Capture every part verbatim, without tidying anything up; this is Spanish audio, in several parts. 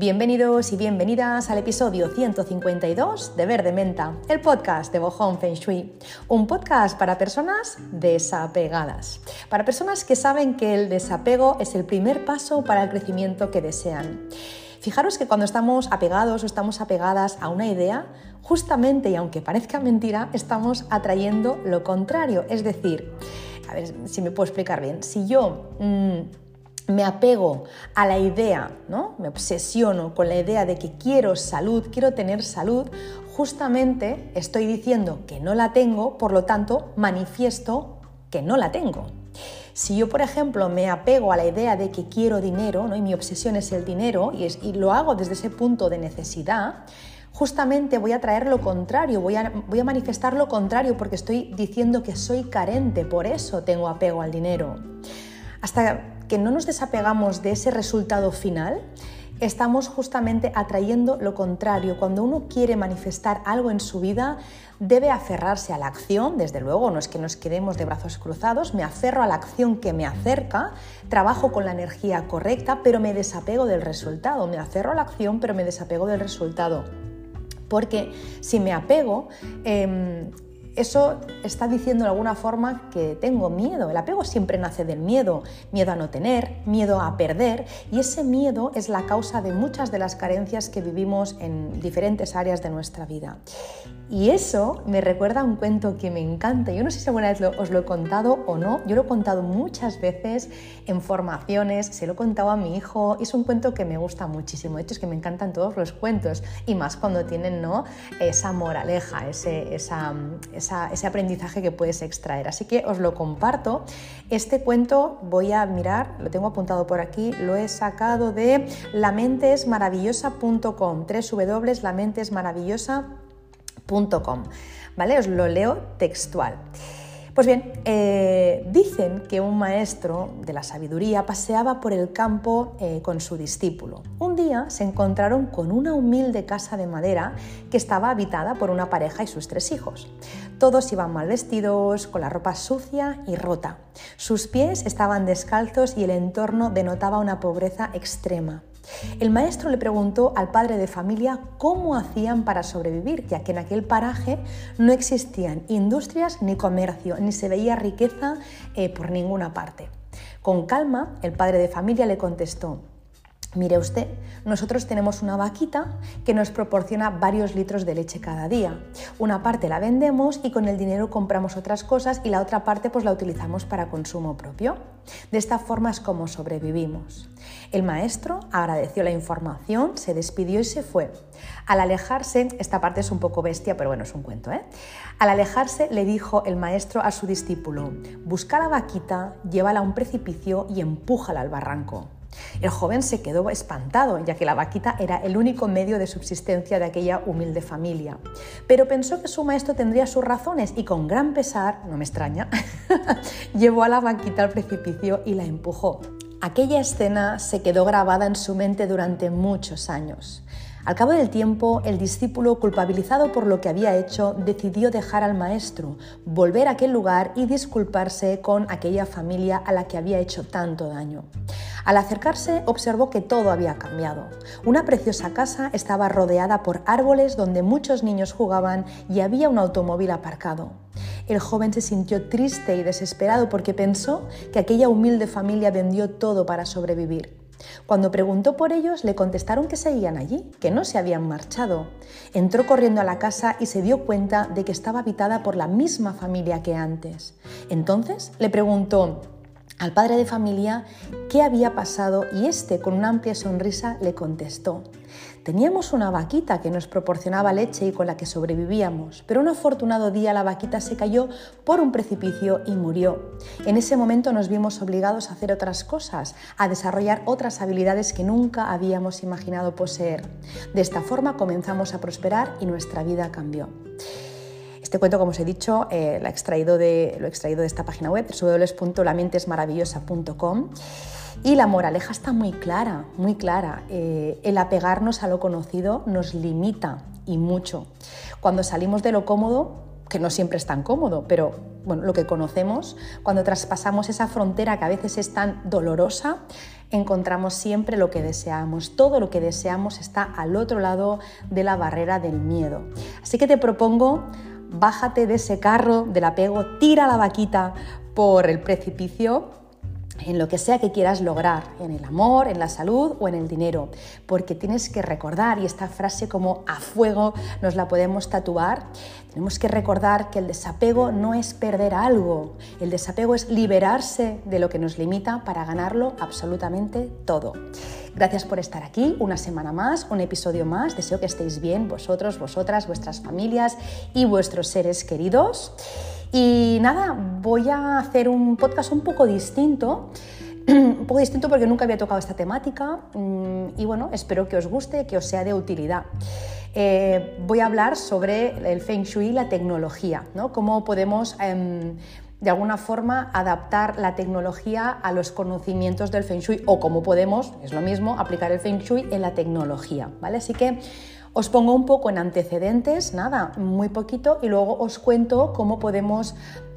Bienvenidos y bienvenidas al episodio ciento cincuenta y dos de Verde Menta, el podcast de Bohong Feng Shui. Un podcast para personas desapegadas, para personas que saben que el desapego es el primer paso para el crecimiento que desean. Fijaros que cuando estamos apegados o estamos apegadas a una idea, justamente, y aunque parezca mentira, estamos atrayendo lo contrario. Es decir, a ver si me puedo explicar bien, si yo mmm, me apego a la idea, ¿no? Me obsesiono con la idea de que quiero salud, quiero tener salud, justamente estoy diciendo que no la tengo, por lo tanto manifiesto que no la tengo. Si yo, por ejemplo, me apego a la idea de que quiero dinero, ¿no? Y mi obsesión es el dinero y, es, y lo hago desde ese punto de necesidad, justamente voy a traer lo contrario, voy a, voy a manifestar lo contrario porque estoy diciendo que soy carente, por eso tengo apego al dinero. Hasta que no nos desapegamos de ese resultado final, estamos justamente atrayendo lo contrario. Cuando uno quiere manifestar algo en su vida, debe aferrarse a la acción, desde luego, no es que nos quedemos de brazos cruzados, me aferro a la acción que me acerca, trabajo con la energía correcta, pero me desapego del resultado, me aferro a la acción, pero me desapego del resultado. Porque si me apego, eh, eso está diciendo de alguna forma que tengo miedo. El apego siempre nace del miedo, miedo a no tener, miedo a perder, y ese miedo es la causa de muchas de las carencias que vivimos en diferentes áreas de nuestra vida. Y eso me recuerda a un cuento que me encanta. Yo no sé si alguna vez lo, os lo he contado o no. Yo lo he contado muchas veces en formaciones, se lo he contado a mi hijo y es un cuento que me gusta muchísimo. De hecho, es que me encantan todos los cuentos y más cuando tienen, ¿no?, esa moraleja, ese, esa, esa, ese aprendizaje que puedes extraer. Así que os lo comparto. Este cuento voy a mirar, lo tengo apuntado por aquí, lo he sacado de la mente es maravillosa punto com, doble u doble u doble u punto la mente es maravillosa punto com, ¿vale? Os lo leo textual. Pues bien, eh, dicen que un maestro de la sabiduría paseaba por el campo eh, con su discípulo. Un día se encontraron con una humilde casa de madera que estaba habitada por una pareja y sus tres hijos. Todos iban mal vestidos, con la ropa sucia y rota. Sus pies estaban descalzos y el entorno denotaba una pobreza extrema. El maestro le preguntó al padre de familia cómo hacían para sobrevivir, ya que en aquel paraje no existían industrias ni comercio, ni se veía riqueza eh, por ninguna parte. Con calma, el padre de familia le contestó: mire usted, nosotros tenemos una vaquita que nos proporciona varios litros de leche cada día. Una parte la vendemos y con el dinero compramos otras cosas y la otra parte pues la utilizamos para consumo propio. De esta forma es como sobrevivimos. El maestro agradeció la información, se despidió y se fue. Al alejarse, esta parte es un poco bestia, pero bueno, es un cuento, ¿eh? Al alejarse le dijo el maestro a su discípulo: busca la vaquita, llévala a un precipicio y empújala al barranco. El joven se quedó espantado, ya que la vaquita era el único medio de subsistencia de aquella humilde familia. Pero pensó que su maestro tendría sus razones y con gran pesar, no me extraña, llevó a la vaquita al precipicio y la empujó. Aquella escena se quedó grabada en su mente durante muchos años. Al cabo del tiempo, el discípulo, culpabilizado por lo que había hecho, decidió dejar al maestro, volver a aquel lugar y disculparse con aquella familia a la que había hecho tanto daño. Al acercarse, observó que todo había cambiado. Una preciosa casa estaba rodeada por árboles donde muchos niños jugaban y había un automóvil aparcado. El joven se sintió triste y desesperado porque pensó que aquella humilde familia vendió todo para sobrevivir. Cuando preguntó por ellos, le contestaron que seguían allí, que no se habían marchado. Entró corriendo a la casa y se dio cuenta de que estaba habitada por la misma familia que antes. Entonces le preguntó al padre de familia qué había pasado y éste, con una amplia sonrisa, le contestó: teníamos una vaquita que nos proporcionaba leche y con la que sobrevivíamos, pero un afortunado día la vaquita se cayó por un precipicio y murió. En ese momento nos vimos obligados a hacer otras cosas, a desarrollar otras habilidades que nunca habíamos imaginado poseer. De esta forma comenzamos a prosperar y nuestra vida cambió. Este cuento, como os he dicho, eh, lo, he extraído de, lo he extraído de esta página web, doble u doble u doble u punto la mente es maravillosa punto com, y la moraleja está muy clara, muy clara. Eh, el apegarnos a lo conocido nos limita y mucho. Cuando salimos de lo cómodo, que no siempre es tan cómodo, pero bueno, lo que conocemos, cuando traspasamos esa frontera que a veces es tan dolorosa, encontramos siempre lo que deseamos. Todo lo que deseamos está al otro lado de la barrera del miedo. Así que te propongo, bájate de ese carro del apego, tira la vaquita por el precipicio, en lo que sea que quieras lograr, en el amor, en la salud o en el dinero, porque tienes que recordar, y esta frase como a fuego nos la podemos tatuar, tenemos que recordar que el desapego no es perder algo, el desapego es liberarse de lo que nos limita para ganarlo absolutamente todo. Gracias por estar aquí, una semana más, un episodio más, deseo que estéis bien vosotros, vosotras, vuestras familias y vuestros seres queridos. Y nada, voy a hacer un podcast un poco distinto, un poco distinto porque nunca había tocado esta temática y bueno, espero que os guste, que os sea de utilidad. Eh, voy a hablar sobre el Feng Shui y la tecnología, ¿no? Cómo podemos eh, de alguna forma adaptar la tecnología a los conocimientos del Feng Shui o cómo podemos, es lo mismo, aplicar el Feng Shui en la tecnología, ¿vale? Así que os pongo un poco en antecedentes, nada, muy poquito, y luego os cuento cómo podemos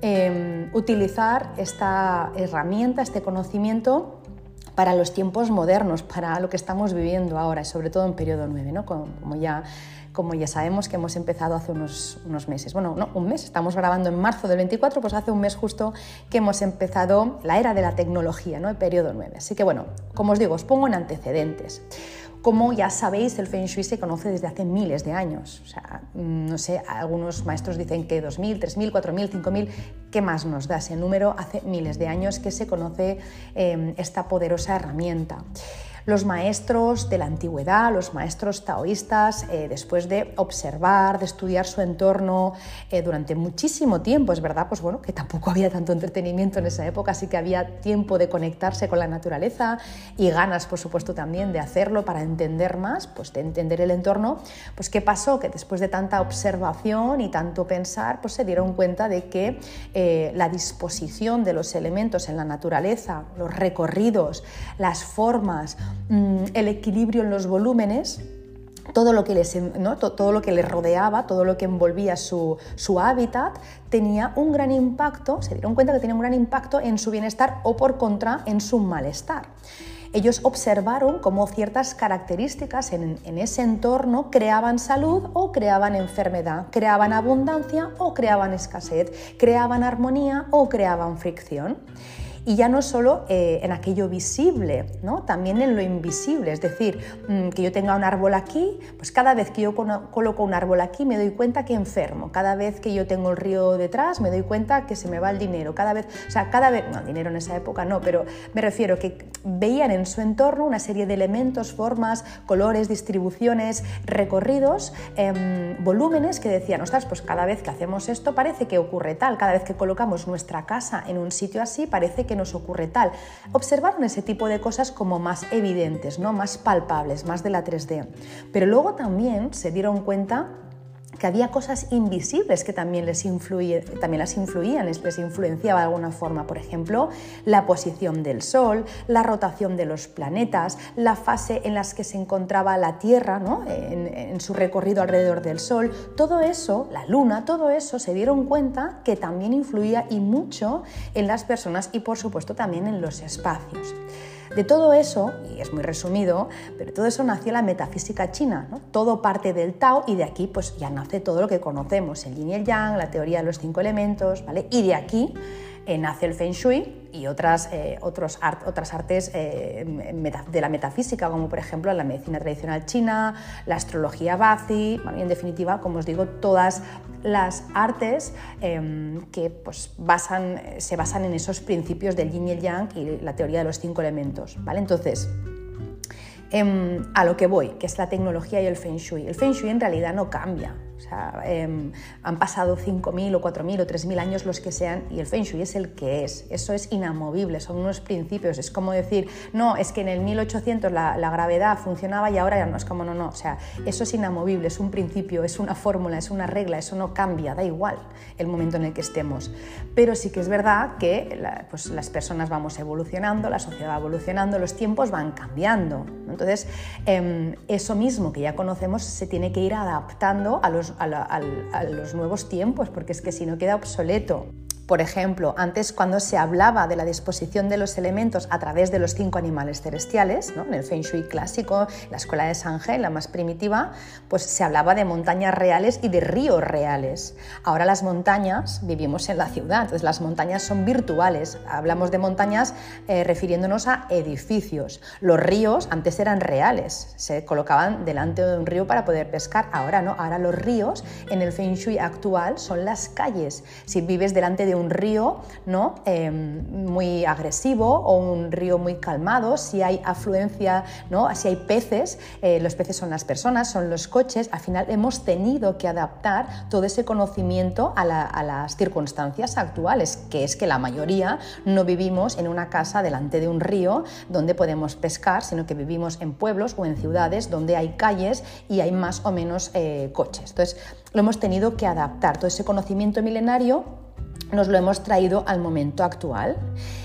eh, utilizar esta herramienta, este conocimiento para los tiempos modernos, para lo que estamos viviendo ahora, y sobre todo en periodo nueve, ¿no? Como, como, ya, como ya sabemos que hemos empezado hace unos, unos meses. Bueno, no, un mes, estamos grabando en marzo del veinticuatro, pues hace un mes justo que hemos empezado la era de la tecnología, ¿no? El periodo nueve. Así que bueno, como os digo, os pongo en antecedentes. Como ya sabéis, el Feng Shui se conoce desde hace miles de años. O sea, no sé, algunos maestros dicen que dos mil, tres mil, cuatro mil, cinco mil, ¿qué más nos da ese número? Hace miles de años que se conoce eh, esta poderosa herramienta. Los maestros de la antigüedad, los maestros taoístas, eh, después de observar, de estudiar su entorno eh, durante muchísimo tiempo, es verdad, pues bueno, que tampoco había tanto entretenimiento en esa época, así que había tiempo de conectarse con la naturaleza y ganas, por supuesto, también de hacerlo para entender más, pues de entender el entorno. Pues ¿qué pasó? Que después de tanta observación y tanto pensar, pues se dieron cuenta de que eh, la disposición de los elementos en la naturaleza, los recorridos, las formas, el equilibrio en los volúmenes, todo lo que les, ¿no? todo lo que les rodeaba, todo lo que envolvía su, su hábitat, tenía un gran impacto, se dieron cuenta que tenía un gran impacto en su bienestar o por contra en su malestar. Ellos observaron cómo ciertas características en, en ese entorno creaban salud o creaban enfermedad, creaban abundancia o creaban escasez, creaban armonía o creaban fricción. Y ya no solo eh, en aquello visible, ¿no? También en lo invisible, es decir, mmm, que yo tenga un árbol aquí, pues cada vez que yo coloco un árbol aquí me doy cuenta que enfermo, cada vez que yo tengo el río detrás me doy cuenta que se me va el dinero, cada vez, o sea, cada vez, no, dinero en esa época no, pero me refiero que veían en su entorno una serie de elementos, formas, colores, distribuciones, recorridos, eh, volúmenes que decían, ostras, pues cada vez que hacemos esto parece que ocurre tal, cada vez que colocamos nuestra casa en un sitio así parece que nos ocurre tal. Observaron ese tipo de cosas como más evidentes, ¿no? Más palpables, más de la tres D. Pero luego también se dieron cuenta que había cosas invisibles que también les influye, también las influían, les, les influenciaba de alguna forma. Por ejemplo, la posición del Sol, la rotación de los planetas, la fase en la que se encontraba la Tierra, ¿no? en, en su recorrido alrededor del Sol. Todo eso, la Luna, todo eso se dieron cuenta que también influía y mucho en las personas y por supuesto también en los espacios. De todo eso, y es muy resumido, pero todo eso nació la metafísica china, ¿no? Todo parte del Tao y de aquí pues ya nace todo lo que conocemos, el Yin y el Yang, la teoría de los cinco elementos, ¿vale? Y de aquí eh, nace el Feng Shui y otras, eh, otros art, otras artes eh, meta, de la metafísica, como por ejemplo la medicina tradicional china, la astrología Bazi, bueno, y en definitiva, como os digo, todas las artes eh, que pues, basan, se basan en esos principios del Yin y el Yang y la teoría de los cinco elementos, ¿vale? Entonces, eh, a lo que voy, que es la tecnología y el Feng Shui. El Feng Shui en realidad no cambia. O sea, eh, han pasado cinco mil o cuatro mil o tres mil años los que sean y el Feng Shui es el que es. Eso es inamovible, son unos principios. Es como decir, no, es que en el mil ochocientos la, la gravedad funcionaba y ahora ya no. Es como, no, no. O sea, eso es inamovible, es un principio, es una fórmula, es una regla, eso no cambia, da igual el momento en el que estemos. Pero sí que es verdad que la, pues, las personas vamos evolucionando, la sociedad va evolucionando, los tiempos van cambiando. Entonces, eh, eso mismo que ya conocemos se tiene que ir adaptando a los los, a, la, a, a los nuevos tiempos, porque es que si no queda obsoleto. Por ejemplo, antes cuando se hablaba de la disposición de los elementos a través de los cinco animales celestiales, ¿no? En el Feng Shui clásico, la escuela de Shanghe, la más primitiva, pues se hablaba de montañas reales y de ríos reales. Ahora las montañas, vivimos en la ciudad, entonces las montañas son virtuales. Hablamos de montañas eh, refiriéndonos a edificios. Los ríos antes eran reales, se colocaban delante de un río para poder pescar. Ahora no, ahora los ríos en el Feng Shui actual son las calles. Si vives delante de un río, ¿no? eh, muy agresivo o un río muy calmado, si hay afluencia, ¿no? Si hay peces, eh, los peces son las personas, son los coches. Al final hemos tenido que adaptar todo ese conocimiento a, la, a las circunstancias actuales, que es que la mayoría no vivimos en una casa delante de un río donde podemos pescar, sino que vivimos en pueblos o en ciudades donde hay calles y hay más o menos eh, coches. Entonces lo hemos tenido que adaptar, todo ese conocimiento milenario nos lo hemos traído al momento actual.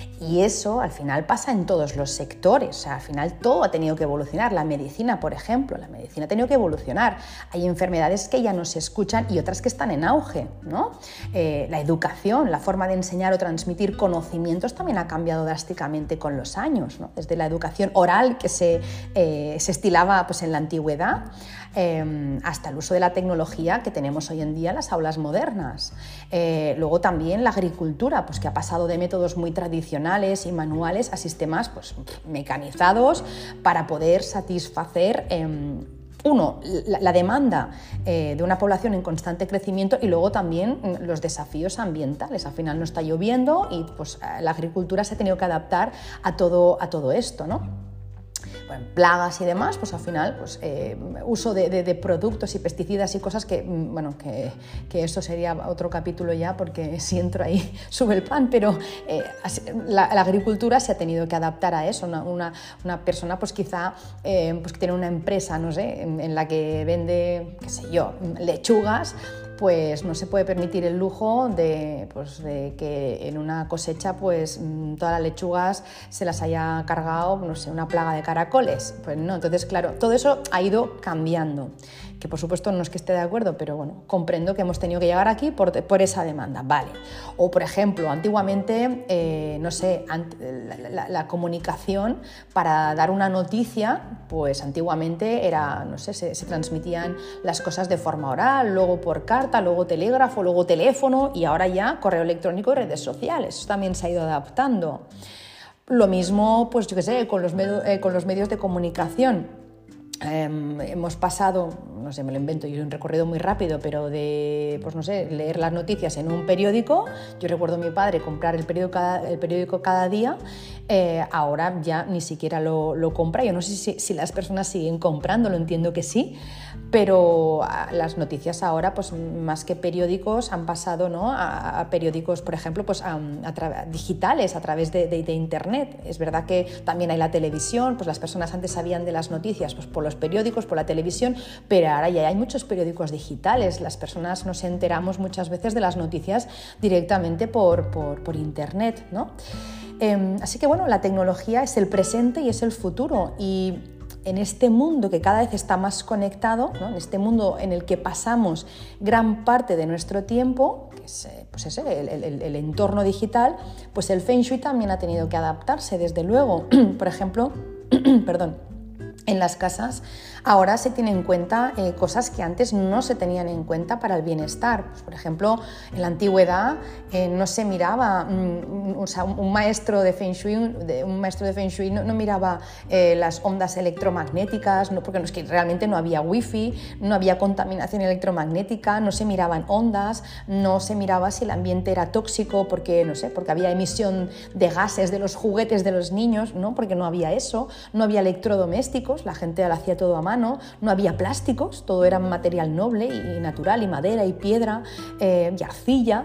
Y eso al final pasa en todos los sectores, o sea, al final todo ha tenido que evolucionar. La medicina, por ejemplo, la medicina ha tenido que evolucionar. Hay enfermedades que ya no se escuchan y otras que están en auge, ¿no? Eh, la educación, la forma de enseñar o transmitir conocimientos también ha cambiado drásticamente con los años, ¿no? Desde la educación oral que se, eh, se estilaba pues, en la antigüedad, eh, hasta el uso de la tecnología que tenemos hoy en día en las aulas modernas. Eh, luego también la agricultura, pues, que ha pasado de métodos muy tradicionales y manuales a sistemas pues, mecanizados para poder satisfacer eh, uno, la, la demanda eh, de una población en constante crecimiento y luego también los desafíos ambientales. Al final no está lloviendo y pues, la agricultura se ha tenido que adaptar a todo, a todo esto, ¿no? Bueno, plagas y demás, pues al final pues, eh, uso de, de, de productos y pesticidas y cosas que, bueno, que, que eso sería otro capítulo ya, porque si entro ahí sube el pan, pero eh, la, la agricultura se ha tenido que adaptar a eso. Una, una, una persona pues quizá eh, pues, que tiene una empresa, no sé, en, en la que vende, qué sé yo, lechugas, pues no se puede permitir el lujo de, pues, de que en una cosecha pues, todas las lechugas se las haya cargado, no sé, una plaga de caracoles. Pues no, entonces claro, todo eso ha ido cambiando, que por supuesto no es que esté de acuerdo, pero bueno, comprendo que hemos tenido que llegar aquí por, por esa demanda, vale. O por ejemplo, antiguamente, eh, no sé, la, la, la comunicación para dar una noticia, pues antiguamente era, no sé, se, se transmitían las cosas de forma oral, luego por carta, luego telégrafo, luego teléfono y ahora ya correo electrónico y redes sociales. Eso también se ha ido adaptando. Lo mismo, pues yo qué sé, con los, med- eh, con los medios de comunicación. Eh, hemos pasado, no sé, me lo invento, yo un recorrido muy rápido, pero de, pues no sé, leer las noticias en un periódico. Yo recuerdo a mi padre comprar el periódico cada, el periódico cada día, eh, ahora ya ni siquiera lo, lo compra. Yo no sé si, si las personas siguen comprándolo, entiendo que sí, pero las noticias ahora, pues más que periódicos, han pasado, ¿no? a, a periódicos, por ejemplo, pues a, a tra- digitales, a través de, de, de internet. Es verdad que también hay la televisión, pues las personas antes sabían de las noticias pues por los periódicos, por la televisión, pero ahora ya hay muchos periódicos digitales. Las personas nos enteramos muchas veces de las noticias directamente por, por, por internet, ¿no? Eh, así que bueno, la tecnología es el presente y es el futuro, y en este mundo que cada vez está más conectado, ¿no? En este mundo en el que pasamos gran parte de nuestro tiempo, que es pues ese, el, el, el entorno digital, pues el Feng Shui también ha tenido que adaptarse, desde luego. Por ejemplo, perdón, en las casas ahora se tienen en cuenta eh, cosas que antes no se tenían en cuenta para el bienestar. Pues, por ejemplo, en la antigüedad eh, no se miraba, mm, o sea, un maestro de Feng Shui, un maestro de Feng Shui no, no miraba eh, las ondas electromagnéticas, no, porque no, es que realmente no había wifi, no había contaminación electromagnética, no se miraban ondas, no se miraba si el ambiente era tóxico, porque no sé, porque había emisión de gases de los juguetes de los niños, ¿no? Porque no había eso, no había electrodomésticos, la gente lo hacía todo a mano, no había plásticos, todo era material noble y natural, y madera y piedra eh, y arcilla.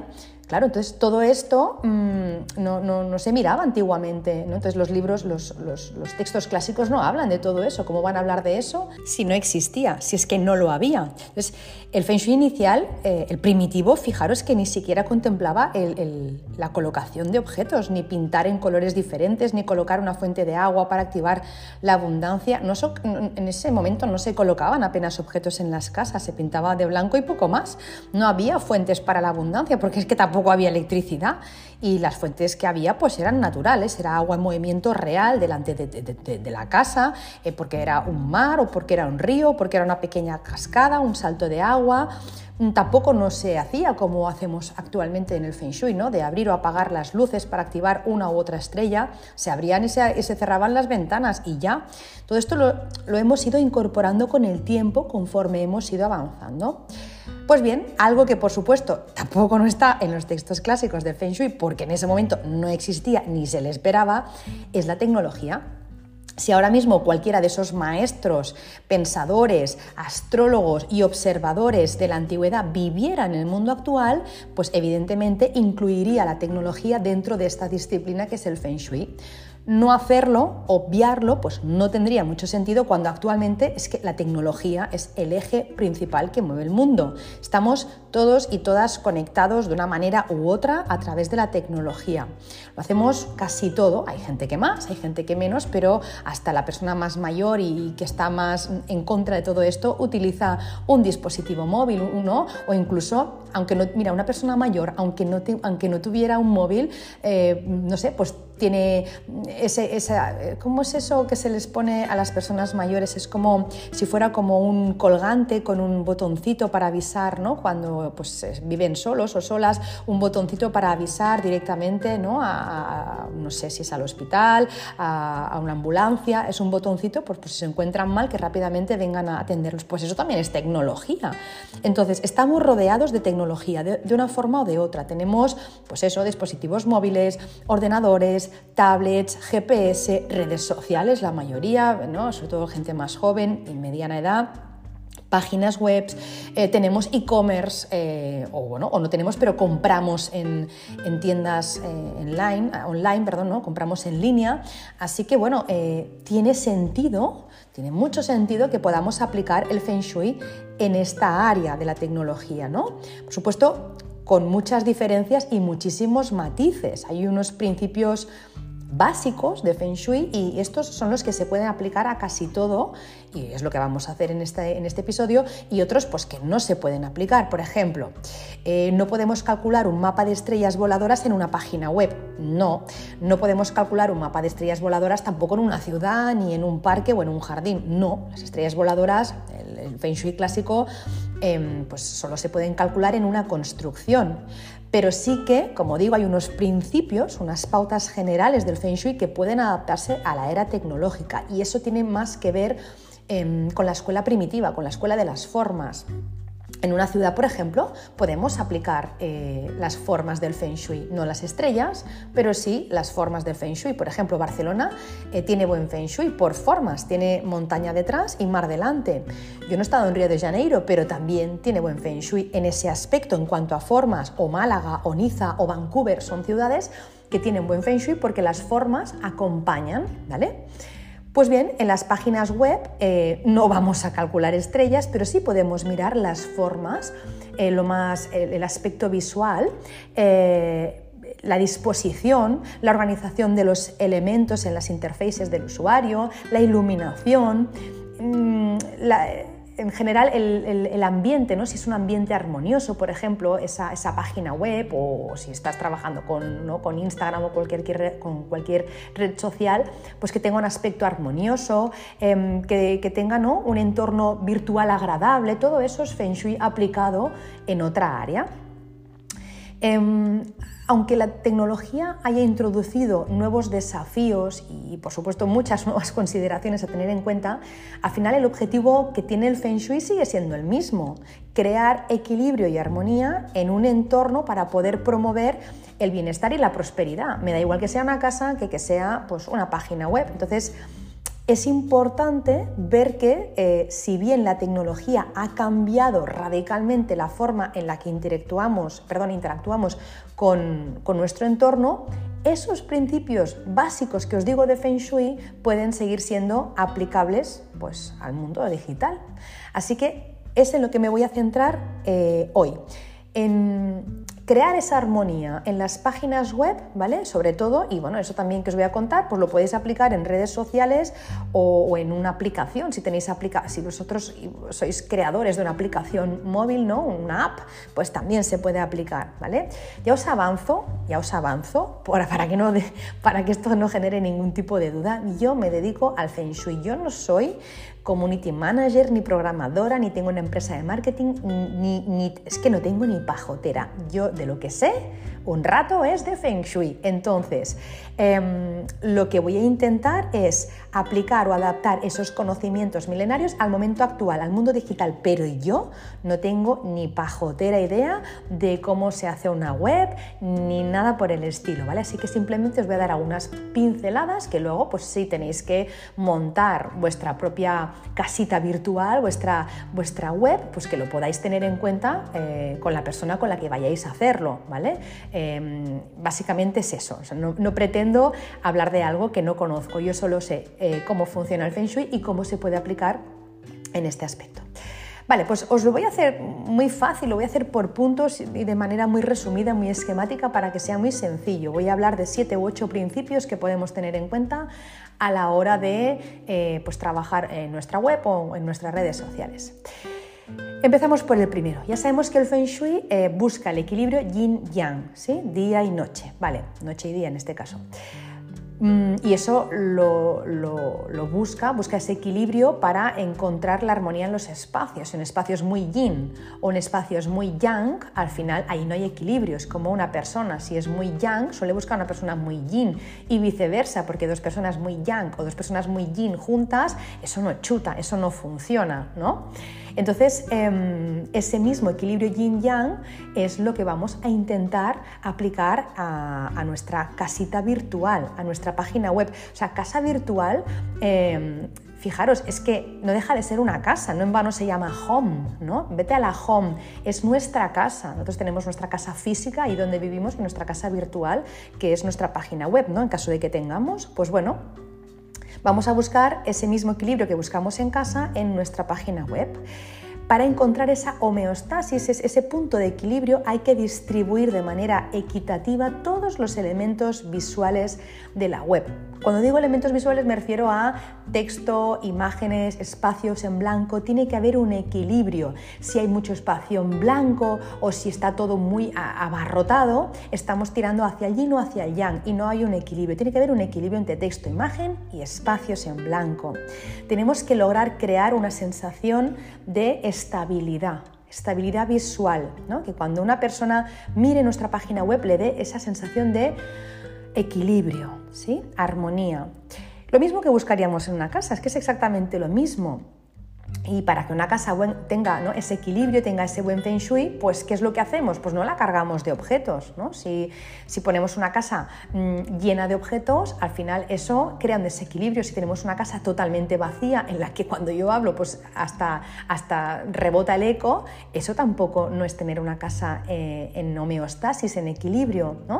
Claro, entonces todo esto mmm, no, no, no se miraba antiguamente, ¿no? Entonces los libros, los, los, los textos clásicos no hablan de todo eso. ¿Cómo van a hablar de eso si no existía, si es que no lo había? Entonces el Feng Shui inicial, eh, el primitivo, fijaros que ni siquiera contemplaba el, el, la colocación de objetos, ni pintar en colores diferentes, ni colocar una fuente de agua para activar la abundancia. No so, en ese momento no se colocaban apenas objetos en las casas, se pintaba de blanco y poco más. No había fuentes para la abundancia porque es que tampoco Tampoco había electricidad y las fuentes que había pues eran naturales, era agua en movimiento real delante de, de, de, de la casa, eh, porque era un mar o porque era un río, porque era una pequeña cascada, un salto de agua. Tampoco no se hacía como hacemos actualmente en el Feng Shui, ¿no? De abrir o apagar las luces para activar una u otra estrella, se abrían y se, y se cerraban las ventanas y ya. Todo esto lo, lo hemos ido incorporando con el tiempo conforme hemos ido avanzando. Pues bien, algo que por supuesto tampoco no está en los textos clásicos del Feng Shui porque en ese momento no existía ni se le esperaba, es la tecnología. Si ahora mismo cualquiera de esos maestros, pensadores, astrólogos y observadores de la antigüedad viviera en el mundo actual, pues evidentemente incluiría la tecnología dentro de esta disciplina que es el Feng Shui. No hacerlo, obviarlo, pues no tendría mucho sentido cuando actualmente es que la tecnología es el eje principal que mueve el mundo. Estamos todos y todas conectados de una manera u otra a través de la tecnología. Lo hacemos casi todo, hay gente que más, hay gente que menos, pero hasta la persona más mayor y que está más en contra de todo esto utiliza un dispositivo móvil, ¿no? O incluso, aunque no, mira, una persona mayor, aunque no, te, aunque no tuviera un móvil, eh, no sé, pues tiene ese, esa, ¿cómo es eso que se les pone a las personas mayores? Es como si fuera como un colgante con un botoncito para avisar, ¿no? Cuando pues, viven solos o solas, un botoncito para avisar directamente, ¿no? A, a, no sé si es al hospital, a, a una ambulancia, es un botoncito pues, pues si se encuentran mal que rápidamente vengan a atenderlos. Pues eso también es tecnología. Entonces, estamos rodeados de tecnología, de, de una forma o de otra. Tenemos, pues eso, dispositivos móviles, ordenadores, tablets, G P S, redes sociales, la mayoría, ¿no? Sobre todo gente más joven y mediana edad, páginas web, eh, tenemos e-commerce, eh, o, bueno, o no tenemos, pero compramos en, en tiendas eh, online, online perdón, ¿no? Compramos en línea, así que bueno, eh, tiene sentido, tiene mucho sentido que podamos aplicar el Feng Shui en esta área de la tecnología, ¿no? Por supuesto, con muchas diferencias y muchísimos matices. Hay unos principios básicos de Feng Shui y estos son los que se pueden aplicar a casi todo y es lo que vamos a hacer en este, en este episodio, y otros pues que no se pueden aplicar. Por ejemplo, eh, no podemos calcular un mapa de estrellas voladoras en una página web, no, no podemos calcular un mapa de estrellas voladoras tampoco en una ciudad, ni en un parque o en un jardín, no, las estrellas voladoras, el, el Feng Shui clásico, eh, pues solo se pueden calcular en una construcción. Pero sí que, como digo, hay unos principios, unas pautas generales del Feng Shui que pueden adaptarse a la era tecnológica, y eso tiene más que ver eh, con la escuela primitiva, con la escuela de las formas. En una ciudad, por ejemplo, podemos aplicar eh, las formas del Feng Shui, no las estrellas, pero sí las formas del Feng Shui. Por ejemplo, Barcelona eh, tiene buen Feng Shui por formas, tiene montaña detrás y mar delante. Yo no he estado en Río de Janeiro, pero también tiene buen Feng Shui en ese aspecto en cuanto a formas, o Málaga, o Niza, o Vancouver son ciudades que tienen buen Feng Shui porque las formas acompañan, ¿vale? Pues bien, en las páginas web eh, no vamos a calcular estrellas, pero sí podemos mirar las formas, eh, lo más, el, el aspecto visual, eh, la disposición, la organización de los elementos en las interfaces del usuario, la iluminación, mmm, la, en general el, el, el ambiente, ¿no? Si es un ambiente armonioso, por ejemplo, esa, esa página web, o si estás trabajando con, ¿no? con Instagram o cualquier, con cualquier red social, pues que tenga un aspecto armonioso, eh, que, que tenga, ¿no? un entorno virtual agradable. Todo eso es Feng Shui aplicado en otra área. Eh, Aunque la tecnología haya introducido nuevos desafíos y, por supuesto, muchas nuevas consideraciones a tener en cuenta, al final el objetivo que tiene el Feng Shui sigue siendo el mismo: crear equilibrio y armonía en un entorno para poder promover el bienestar y la prosperidad. Me da igual que sea una casa que que sea pues, una página web. Entonces, Es importante ver que eh, si bien la tecnología ha cambiado radicalmente la forma en la que interactuamos, perdón, interactuamos con, con nuestro entorno, esos principios básicos que os digo de Feng Shui pueden seguir siendo aplicables pues, al mundo digital. Así que es en lo que me voy a centrar eh, hoy. En crear esa armonía en las páginas web, ¿vale? Sobre todo, y bueno, eso también que os voy a contar, pues lo podéis aplicar en redes sociales o, o en una aplicación, si tenéis aplica si vosotros sois creadores de una aplicación móvil, ¿no? Una app, pues también se puede aplicar, ¿vale? Ya os avanzo, ya os avanzo, para, para, que no de, para que esto no genere ningún tipo de duda, yo me dedico al Feng Shui, yo no soy community manager, ni programadora, ni tengo una empresa de marketing, ni, ni, es que no tengo ni pajotera. Yo de lo que sé, un rato es de Feng Shui. Entonces, eh, lo que voy a intentar es aplicar o adaptar esos conocimientos milenarios al momento actual, al mundo digital, pero yo no tengo ni pajotera idea de cómo se hace una web, ni nada por el estilo, ¿vale? Así que simplemente os voy a dar algunas pinceladas que luego, pues sí, tenéis que montar vuestra propia casita virtual, vuestra, vuestra web, pues que lo podáis tener en cuenta eh, con la persona con la que vayáis a hacerlo, ¿vale? Eh, básicamente es eso, o sea, no, no pretendo hablar de algo que no conozco, yo solo sé eh, cómo funciona el Feng Shui y cómo se puede aplicar en este aspecto. Vale, pues os lo voy a hacer muy fácil, lo voy a hacer por puntos y de manera muy resumida, muy esquemática para que sea muy sencillo. Voy a hablar de siete u ocho principios que podemos tener en cuenta a la hora de eh, pues, trabajar en nuestra web o en nuestras redes sociales. Empezamos por el primero. Ya sabemos que el Feng Shui eh, busca el equilibrio yin-yang, ¿sí? Día y noche, vale, noche y día en este caso. Y eso lo, lo, lo busca, busca ese equilibrio para encontrar la armonía en los espacios. En espacios muy yin o en espacios muy yang, al final ahí no hay equilibrio. Es como una persona, si es muy yang, suele buscar una persona muy yin y viceversa, porque dos personas muy yang o dos personas muy yin juntas, eso no chuta, eso no funciona, ¿no? Entonces, eh, ese mismo equilibrio yin-yang es lo que vamos a intentar aplicar a, a nuestra casita virtual, a nuestra página web. O sea, casa virtual, eh, fijaros, es que no deja de ser una casa, no en vano se llama home, ¿no? Vete a la home, es nuestra casa. Nosotros tenemos nuestra casa física y donde vivimos, y nuestra casa virtual, que es nuestra página web, ¿no? En caso de que tengamos, pues bueno, vamos a buscar ese mismo equilibrio que buscamos en casa en nuestra página web. Para encontrar esa homeostasis, ese punto de equilibrio, hay que distribuir de manera equitativa todos los elementos visuales de la web. Cuando digo elementos visuales me refiero a texto, imágenes, espacios en blanco. Tiene que haber un equilibrio. Si hay mucho espacio en blanco o si está todo muy abarrotado, estamos tirando hacia el yin o hacia el yang y no hay un equilibrio. Tiene que haber un equilibrio entre texto, imagen y espacios en blanco. Tenemos que lograr crear una sensación de estabilidad. Estabilidad visual, ¿no? Que cuando una persona mire nuestra página web le dé esa sensación de equilibrio, ¿sí? Armonía. Lo mismo que buscaríamos en una casa, es que es exactamente lo mismo. Y para que una casa buen, tenga, ¿no? ese equilibrio, tenga ese buen Feng Shui, pues ¿qué es lo que hacemos? Pues no la cargamos de objetos, ¿no? Si, si ponemos una casa mmm, llena de objetos, al final eso crea un desequilibrio. Si tenemos una casa totalmente vacía, en la que cuando yo hablo pues hasta, hasta rebota el eco, eso tampoco no es tener una casa eh, en homeostasis, en equilibrio, ¿no?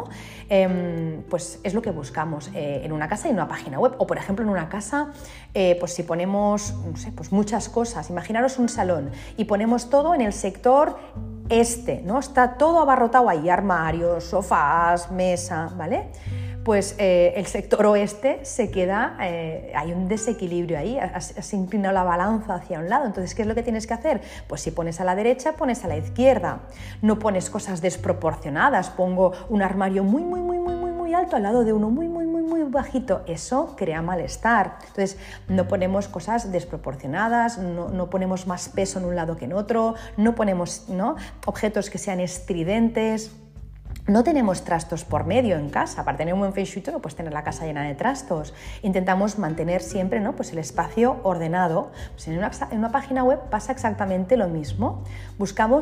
Eh, pues es lo que buscamos eh, en una casa y en una página web. O por ejemplo en una casa, eh, pues si ponemos, no sé, pues muchas cosas. Imaginaros un salón y ponemos todo en el sector este, ¿no? Está todo abarrotado ahí, armarios, sofás, mesa, ¿vale? Pues eh, el sector oeste se queda, eh, hay un desequilibrio ahí, has, has inclinado la balanza hacia un lado. Entonces, ¿qué es lo que tienes que hacer? Pues si pones a la derecha, pones a la izquierda. No pones cosas desproporcionadas, pongo un armario muy, muy, muy, muy, muy, muy alto al lado de uno muy, muy, muy, muy bajito. Eso crea malestar. Entonces, no ponemos cosas desproporcionadas, no, no ponemos más peso en un lado que en otro, no ponemos, ¿no? objetos que sean estridentes. No tenemos trastos por medio en casa. Para tener un buen Feng Shui, no puedes tener la casa llena de trastos. Intentamos mantener siempre, ¿no? pues el espacio ordenado. Pues en, una, en una página web pasa exactamente lo mismo. Buscamos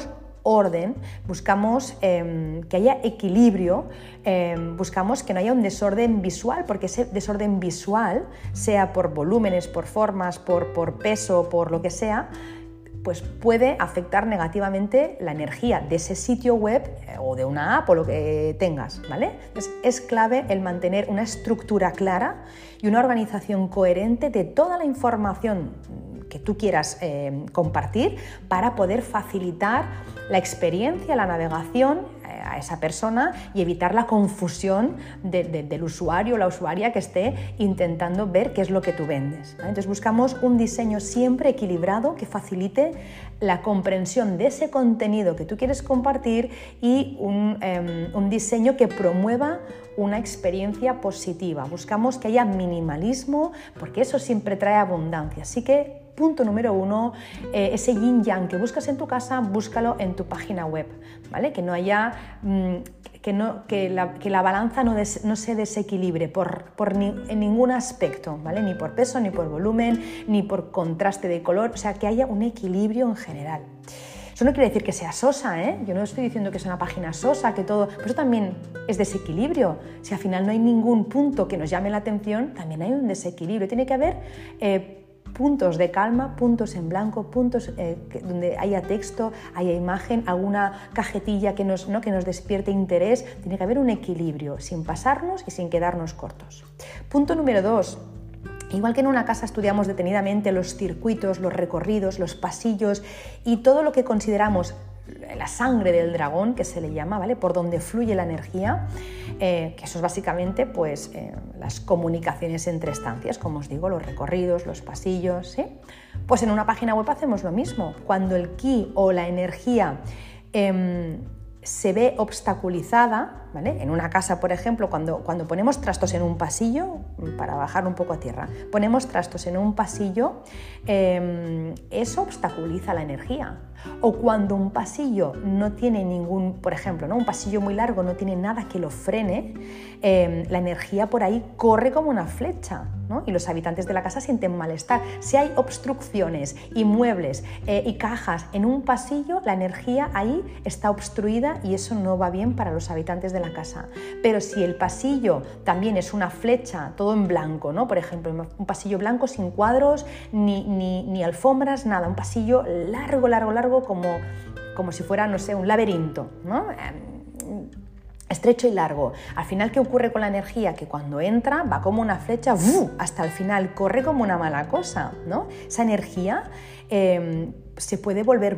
orden, buscamos eh, que haya equilibrio, eh, buscamos que no haya un desorden visual, porque ese desorden visual, sea por volúmenes, por formas, por, por peso, por lo que sea, pues puede afectar negativamente la energía de ese sitio web eh, o de una app o lo que tengas, ¿vale? Entonces, es clave el mantener una estructura clara y una organización coherente de toda la información que tú quieras eh, compartir para poder facilitar la experiencia, la navegación eh, a esa persona y evitar la confusión de, de, del usuario o la usuaria que esté intentando ver qué es lo que tú vendes, ¿vale? Entonces buscamos un diseño siempre equilibrado que facilite la comprensión de ese contenido que tú quieres compartir y un, eh, un diseño que promueva una experiencia positiva. Buscamos que haya minimalismo porque eso siempre trae abundancia. Así que punto número uno, eh, ese yin yang que buscas en tu casa, búscalo en tu página web, ¿vale? Que no haya, mmm, que, no, que, la, que la balanza no, des, no se desequilibre por, por ni, en ningún aspecto, ¿vale? Ni por peso, ni por volumen, ni por contraste de color, o sea, que haya un equilibrio en general. Eso no quiere decir que sea sosa, ¿eh? Yo no estoy diciendo que es una página sosa, que todo... Pero eso también es desequilibrio. Si al final no hay ningún punto que nos llame la atención, también hay un desequilibrio. Tiene que haber eh, puntos de calma, puntos en blanco, puntos eh, que, donde haya texto, haya imagen, alguna cajetilla que nos, ¿no? que nos despierte interés. Tiene que haber un equilibrio, sin pasarnos y sin quedarnos cortos. Punto número dos. Igual que en una casa estudiamos detenidamente los circuitos, los recorridos, los pasillos y todo lo que consideramos la sangre del dragón, que se le llama, ¿vale? Por donde fluye la energía, eh, que eso es básicamente pues, eh, las comunicaciones entre estancias, como os digo, los recorridos, los pasillos, ¿sí? Pues en una página web hacemos lo mismo. Cuando el ki o la energía eh, se ve obstaculizada, ¿vale? En una casa, por ejemplo, cuando, cuando ponemos trastos en un pasillo, para bajar un poco a tierra, ponemos trastos en un pasillo, eh, eso obstaculiza la energía. O cuando un pasillo no tiene ningún, por ejemplo, ¿no? un pasillo muy largo no tiene nada que lo frene, eh, la energía por ahí corre como una flecha, ¿no? Y los habitantes de la casa sienten malestar. Si hay obstrucciones y muebles eh, y cajas en un pasillo, la energía ahí está obstruida y eso no va bien para los habitantes de la casa. Pero si el pasillo también es una flecha, todo en blanco, ¿no? Por ejemplo, un pasillo blanco sin cuadros, ni, ni, ni alfombras, nada, un pasillo largo, largo, largo, como, como si fuera, no sé, un laberinto, ¿no? Estrecho y largo. Al final, ¿qué ocurre con la energía? Que cuando entra va como una flecha, ¡uf!, hasta el final, corre como una mala cosa, ¿no? Esa energía eh, se puede volver,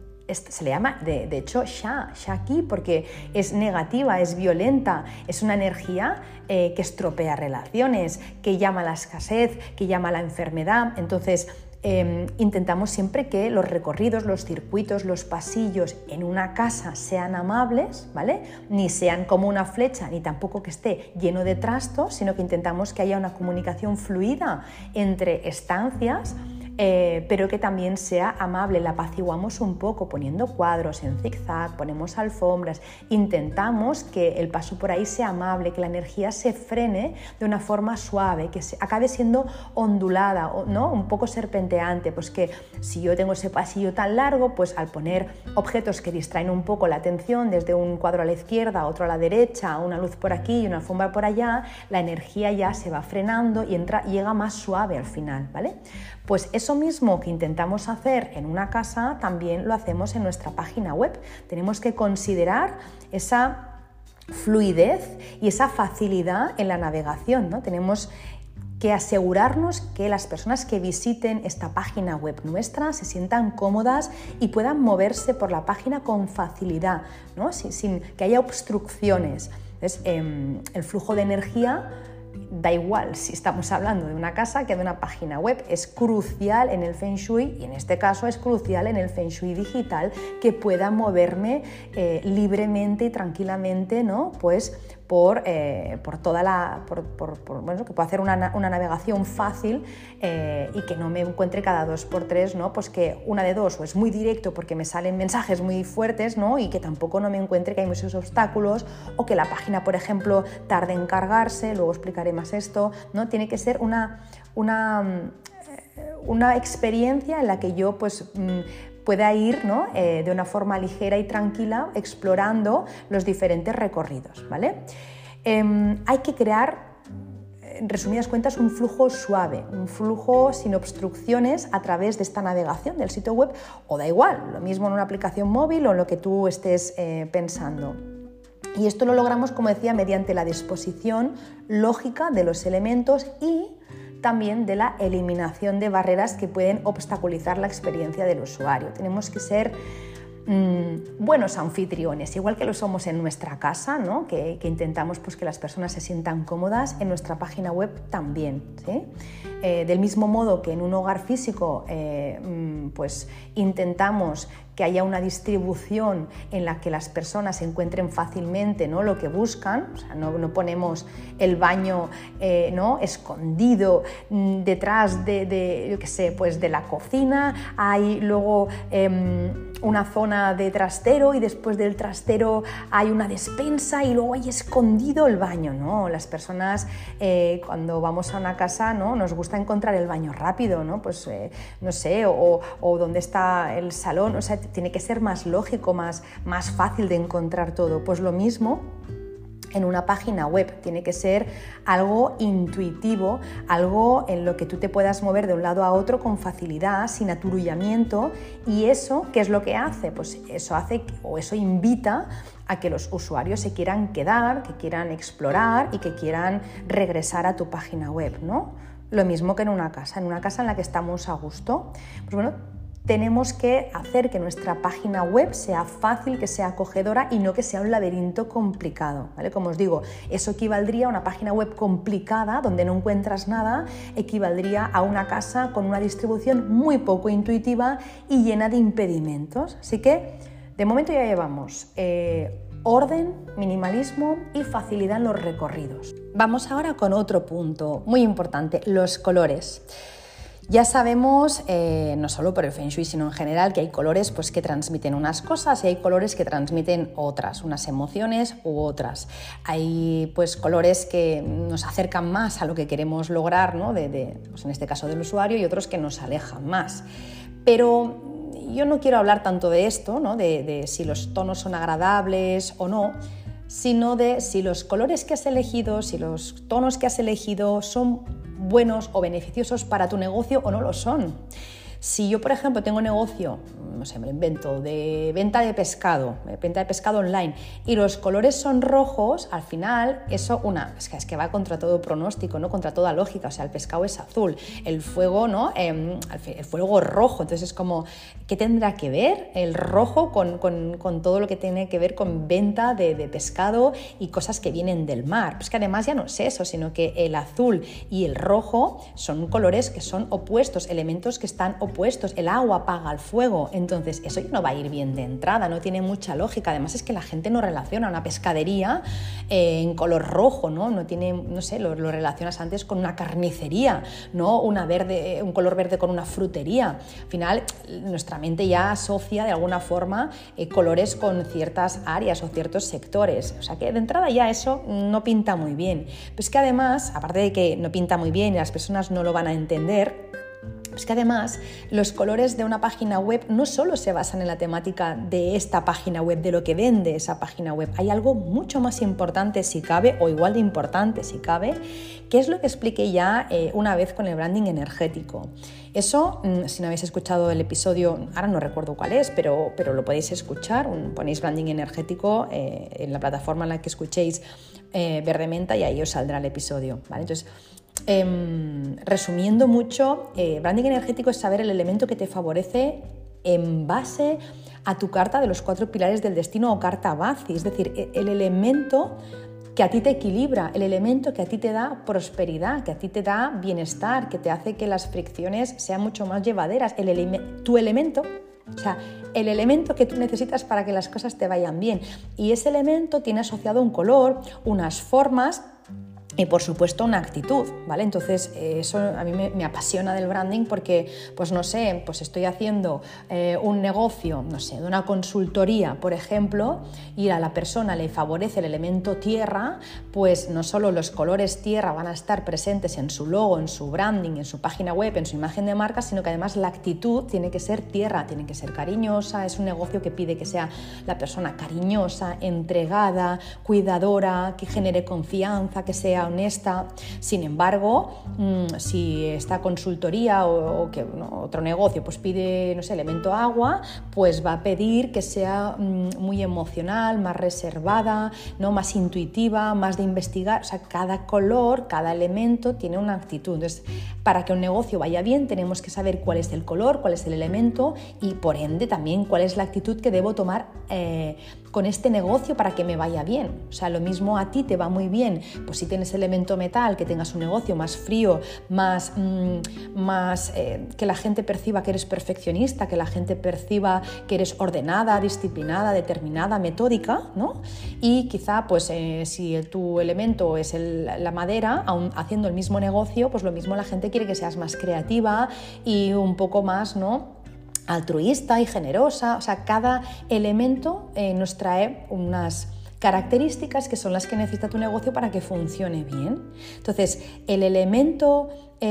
se le llama, de, de hecho, sha, shaki, porque es negativa, es violenta, es una energía eh, que estropea relaciones, que llama a la escasez, que llama a la enfermedad. Entonces, Eh, intentamos siempre que los recorridos, los circuitos, los pasillos en una casa sean amables, ¿vale? Ni sean como una flecha, ni tampoco que esté lleno de trastos, sino que intentamos que haya una comunicación fluida entre estancias, eh, pero que también sea amable. La apaciguamos un poco poniendo cuadros en zigzag, ponemos alfombras, intentamos que el paso por ahí sea amable, que la energía se frene de una forma suave, que se, acabe siendo ondulada, ¿no? Un poco serpenteante, pues que si yo tengo ese pasillo tan largo, pues al poner objetos que distraen un poco la atención, desde un cuadro a la izquierda, otro a la derecha, una luz por aquí y una alfombra por allá, la energía ya se va frenando y entra, llega más suave al final, ¿vale? Pues eso mismo que intentamos hacer en una casa, también lo hacemos en nuestra página web. Tenemos que considerar esa fluidez y esa facilidad en la navegación, ¿no? Tenemos que asegurarnos que las personas que visiten esta página web nuestra se sientan cómodas y puedan moverse por la página con facilidad, ¿no? sin, sin que haya obstrucciones. Entonces, eh, el flujo de energía da igual si estamos hablando de una casa que de una página web. Es crucial en el Feng Shui, y en este caso es crucial en el Feng Shui digital, que pueda moverme eh, libremente y tranquilamente, ¿no? Pues por, eh, por toda la... Por, por, por, bueno, que pueda hacer una, una navegación fácil eh, y que no me encuentre cada dos por tres, ¿no? Pues que una de dos, o es muy directo porque me salen mensajes muy fuertes, ¿no? Y que tampoco no me encuentre que hay muchos obstáculos, o que la página, por ejemplo, tarde en cargarse, luego explicaré más esto, ¿no? Tiene que ser una, una, una experiencia en la que yo pues pueda ir, ¿no? eh, de una forma ligera y tranquila explorando los diferentes recorridos, ¿vale? Eh, hay que crear, en resumidas cuentas, un flujo suave, un flujo sin obstrucciones a través de esta navegación del sitio web, o da igual, lo mismo en una aplicación móvil o en lo que tú estés eh, pensando. Y esto lo logramos, como decía, mediante la disposición lógica de los elementos y también de la eliminación de barreras que pueden obstaculizar la experiencia del usuario. Tenemos que ser mmm, buenos anfitriones, igual que lo somos en nuestra casa, ¿no? que, que intentamos pues, que las personas se sientan cómodas, en nuestra página web también, ¿sí? Eh, del mismo modo que en un hogar físico eh, pues, intentamos que haya una distribución en la que las personas encuentren fácilmente, ¿no? lo que buscan, o sea, no, no ponemos el baño eh, ¿no? escondido mm, detrás de, de, yo qué sé, pues de la cocina, hay luego eh, una zona de trastero y después del trastero hay una despensa y luego hay escondido el baño, ¿no? Las personas eh, cuando vamos a una casa, ¿no? nos gusta encontrar el baño rápido, ¿no? Pues eh, no sé, o, o dónde está el salón, o sea, tiene que ser más lógico, más, más fácil de encontrar todo. Pues lo mismo en una página web, tiene que ser algo intuitivo, algo en lo que tú te puedas mover de un lado a otro con facilidad, sin aturullamiento, y eso, ¿qué es lo que hace? Pues eso hace, o eso invita a que los usuarios se quieran quedar, que quieran explorar y que quieran regresar a tu página web, ¿no? Lo mismo que en una casa, en una casa en la que estamos a gusto. Pues bueno, tenemos que hacer que nuestra página web sea fácil, que sea acogedora y no que sea un laberinto complicado, ¿vale? Como os digo, eso equivaldría a una página web complicada donde no encuentras nada, equivaldría a una casa con una distribución muy poco intuitiva y llena de impedimentos. Así que, de momento ya llevamos eh, orden, minimalismo y facilidad en los recorridos. Vamos ahora con otro punto muy importante, los colores. Ya sabemos, eh, no solo por el Feng Shui, sino en general, que hay colores pues, que transmiten unas cosas y hay colores que transmiten otras, unas emociones u otras. Hay pues, colores que nos acercan más a lo que queremos lograr, ¿no? de, de, pues, en este caso del usuario, y otros que nos alejan más. Pero yo no quiero hablar tanto de esto, ¿no? de, de si los tonos son agradables o no, sino de si los colores que has elegido, si los tonos que has elegido son buenos o beneficiosos para tu negocio o no lo son. Si yo, por ejemplo, tengo un negocio, no sé, me lo invento, de venta de pescado, venta de pescado online, y los colores son rojos, al final eso, una, es que, es que va contra todo pronóstico, ¿no? Contra toda lógica, o sea, el pescado es azul, el fuego, ¿no? Eh, el fuego es rojo, entonces es como, ¿qué tendrá que ver el rojo con, con, con todo lo que tiene que ver con venta de, de pescado y cosas que vienen del mar? Pues que además ya no es eso, sino que el azul y el rojo son colores que son opuestos, elementos que están opuestos. El agua apaga el fuego, entonces eso ya no va a ir bien de entrada, no tiene mucha lógica. Además es que la gente no relaciona una pescadería eh, en color rojo, ¿no? No tiene, no sé, lo, lo relacionas antes con una carnicería, ¿no? Una verde, un color verde con una frutería. Al final nuestra mente ya asocia de alguna forma eh, colores con ciertas áreas o ciertos sectores, o sea que de entrada ya eso no pinta muy bien. Pero es que además, aparte de que no pinta muy bien y las personas no lo van a entender, es que además los colores de una página web no solo se basan en la temática de esta página web, de lo que vende esa página web. Hay algo mucho más importante si cabe, o igual de importante si cabe, que es lo que expliqué ya eh, una vez con el branding energético. Eso, si no habéis escuchado el episodio, ahora no recuerdo cuál es, pero, pero lo podéis escuchar, ponéis branding energético eh, en la plataforma en la que escuchéis eh, Verde Menta y ahí os saldrá el episodio, ¿vale? Entonces, Eh, resumiendo mucho, eh, branding energético es saber el elemento que te favorece en base a tu carta de los cuatro pilares del destino o carta Bazi, es decir, el elemento que a ti te equilibra, el elemento que a ti te da prosperidad, que a ti te da bienestar, que te hace que las fricciones sean mucho más llevaderas. El eleme- tu elemento, o sea, el elemento que tú necesitas para que las cosas te vayan bien. Y ese elemento tiene asociado un color, unas formas Y por supuesto una actitud, ¿vale? Entonces eso a mí me, me apasiona del branding porque, pues no sé, pues estoy haciendo eh, un negocio, no sé, de una consultoría, por ejemplo, y a la persona le favorece el elemento tierra, pues no solo los colores tierra van a estar presentes en su logo, en su branding, en su página web, en su imagen de marca, sino que además la actitud tiene que ser tierra, tiene que ser cariñosa, es un negocio que pide que sea la persona cariñosa, entregada, cuidadora, que genere confianza, que sea honesta. Sin embargo, si esta consultoría o, o que no, otro negocio pues pide, no sé, elemento agua, pues va a pedir que sea muy emocional, más reservada, ¿no? Más intuitiva, más de investigar. O sea, cada color, cada elemento tiene una actitud. Entonces, para que un negocio vaya bien, tenemos que saber cuál es el color, cuál es el elemento y, por ende, también cuál es la actitud que debo tomar eh, con este negocio para que me vaya bien. O sea, lo mismo a ti te va muy bien, pues si tienes elemento metal, que tengas un negocio más frío, más, mmm, más eh, que la gente perciba que eres perfeccionista, que la gente perciba que eres ordenada, disciplinada, determinada, metódica, ¿no? Y quizá, pues eh, si tu elemento es el, la madera, aun haciendo el mismo negocio, pues lo mismo la gente quiere que seas más creativa y un poco más, ¿no?, altruista y generosa. O sea, cada elemento eh, nos trae unas características que son las que necesita tu negocio para que funcione bien. Entonces, el elemento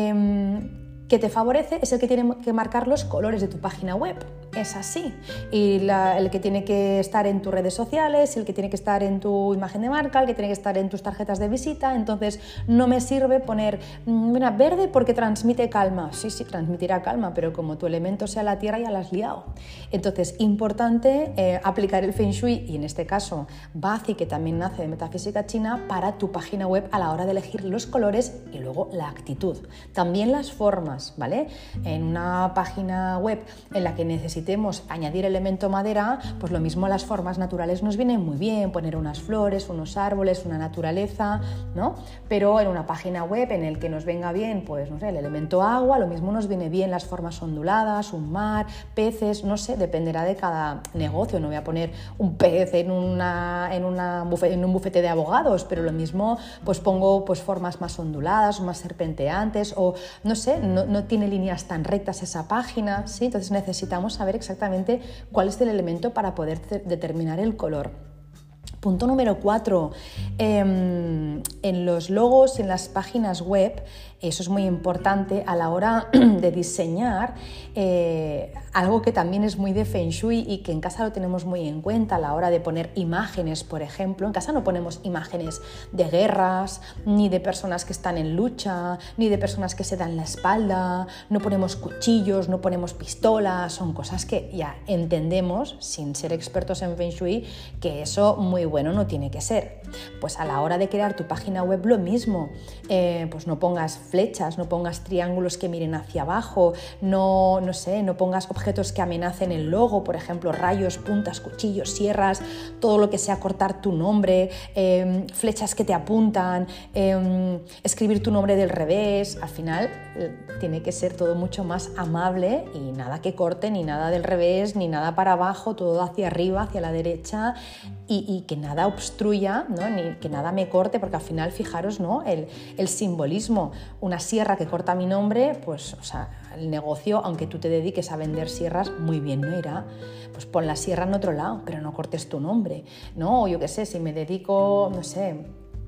eh, que te favorece es el que tiene que marcar los colores de tu página web. Es así. Y la, el que tiene que estar en tus redes sociales, el que tiene que estar en tu imagen de marca, el que tiene que estar en tus tarjetas de visita. Entonces, no me sirve poner mira, verde porque transmite calma. Sí, sí, transmitirá calma, pero como tu elemento sea la tierra, ya la has liado. Entonces, importante eh, aplicar el Feng Shui, y en este caso Bazi, que también nace de metafísica china, para tu página web a la hora de elegir los colores y luego la actitud. También las formas, ¿vale? En una página web en la que necesitamos añadir elemento madera, pues lo mismo las formas naturales nos vienen muy bien, poner unas flores, unos árboles, una naturaleza, ¿no? Pero en una página web en el que nos venga bien, pues no sé, el elemento agua, lo mismo nos viene bien las formas onduladas, un mar, peces, no sé, dependerá de cada negocio. No voy a poner un pez en, una, en, una bufete, en un bufete de abogados, pero lo mismo pues pongo pues formas más onduladas o más serpenteantes, o no sé, no, no tiene líneas tan rectas esa página, ¿sí? Entonces necesitamos saber exactamente cuál es el elemento para poder determinar el color. Punto número cuatro, eh, en los logos, en las páginas web, eso es muy importante a la hora de diseñar, eh, algo que también es muy de Feng Shui y que en casa lo tenemos muy en cuenta a la hora de poner imágenes, por ejemplo. En casa no ponemos imágenes de guerras, ni de personas que están en lucha, ni de personas que se dan la espalda, no ponemos cuchillos, no ponemos pistolas, son cosas que ya entendemos, sin ser expertos en Feng Shui, que eso muy bueno no tiene que ser. Pues a la hora de crear tu página web lo mismo, eh, pues no pongas flechas, no pongas triángulos que miren hacia abajo, no, no sé, no pongas objetos que amenacen el logo, por ejemplo, rayos, puntas, cuchillos, sierras, todo lo que sea cortar tu nombre, eh, flechas que te apuntan, eh, escribir tu nombre del revés. Al final eh, tiene que ser todo mucho más amable y nada que corte, ni nada del revés, ni nada para abajo, todo hacia arriba, hacia la derecha, y, y que nada obstruya, ¿no? Ni que nada me corte, porque al final, fijaros, ¿no? el, el simbolismo, una sierra que corta mi nombre, pues, o sea, el negocio, aunque tú te dediques a vender sierras, muy bien no irá. Pues pon la sierra en otro lado, pero no cortes tu nombre, ¿no? O yo qué sé, si me dedico, no sé,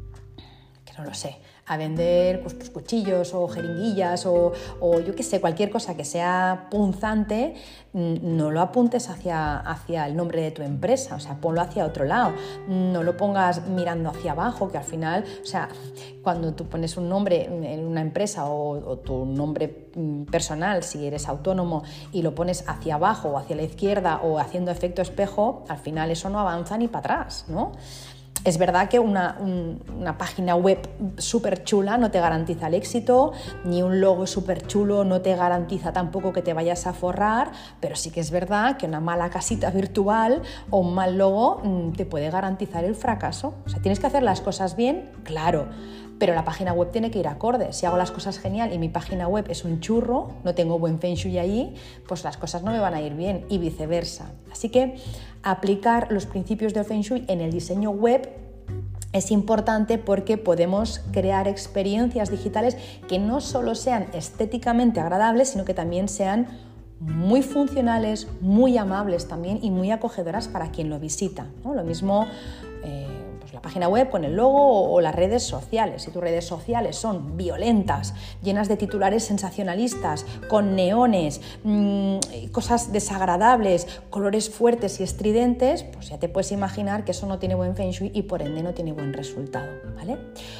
que no lo sé, a vender pues, pues, cuchillos o jeringuillas o, o yo qué sé, cualquier cosa que sea punzante, no lo apuntes hacia, hacia el nombre de tu empresa, o sea, ponlo hacia otro lado, no lo pongas mirando hacia abajo, que al final, o sea, cuando tú pones un nombre en una empresa o, o tu nombre personal, si eres autónomo, y lo pones hacia abajo o hacia la izquierda o haciendo efecto espejo, al final eso no avanza ni para atrás, ¿no? Es verdad que una, un, una página web súper chula no te garantiza el éxito, ni un logo súper chulo no te garantiza tampoco que te vayas a forrar, pero sí que es verdad que una mala casita virtual o un mal logo te puede garantizar el fracaso. O sea, tienes que hacer las cosas bien, claro, pero la página web tiene que ir acorde. Si hago las cosas genial y mi página web es un churro, no tengo buen Feng Shui allí, pues las cosas no me van a ir bien y viceversa. Así que aplicar los principios del Feng Shui en el diseño web es importante porque podemos crear experiencias digitales que no solo sean estéticamente agradables, sino que también sean muy funcionales, muy amables también y muy acogedoras para quien lo visita, ¿no? Lo mismo eh, pues la página web con el logo o, o las redes sociales. Si tus redes sociales son violentas, llenas de titulares sensacionalistas, con neones, mmm, cosas desagradables, colores fuertes y estridentes, pues ya te puedes imaginar que eso no tiene buen Feng Shui y por ende no tiene buen resultado, ¿vale?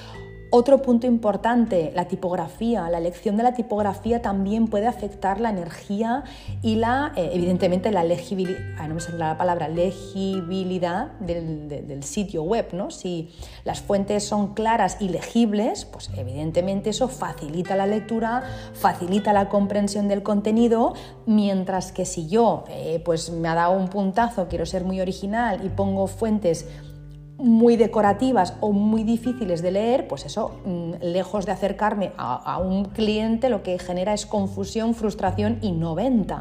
Otro punto importante, la tipografía. La elección de la tipografía también puede afectar la energía y la, eh, evidentemente la legibilidad, ah, no me sale la palabra, legibilidad del, de, del sitio web, ¿no? Si las fuentes son claras y legibles, pues evidentemente eso facilita la lectura, facilita la comprensión del contenido, mientras que si yo eh, pues me ha dado un puntazo, quiero ser muy original y pongo fuentes muy decorativas o muy difíciles de leer, pues eso, lejos de acercarme a, a un cliente, lo que genera es confusión, frustración y no venta.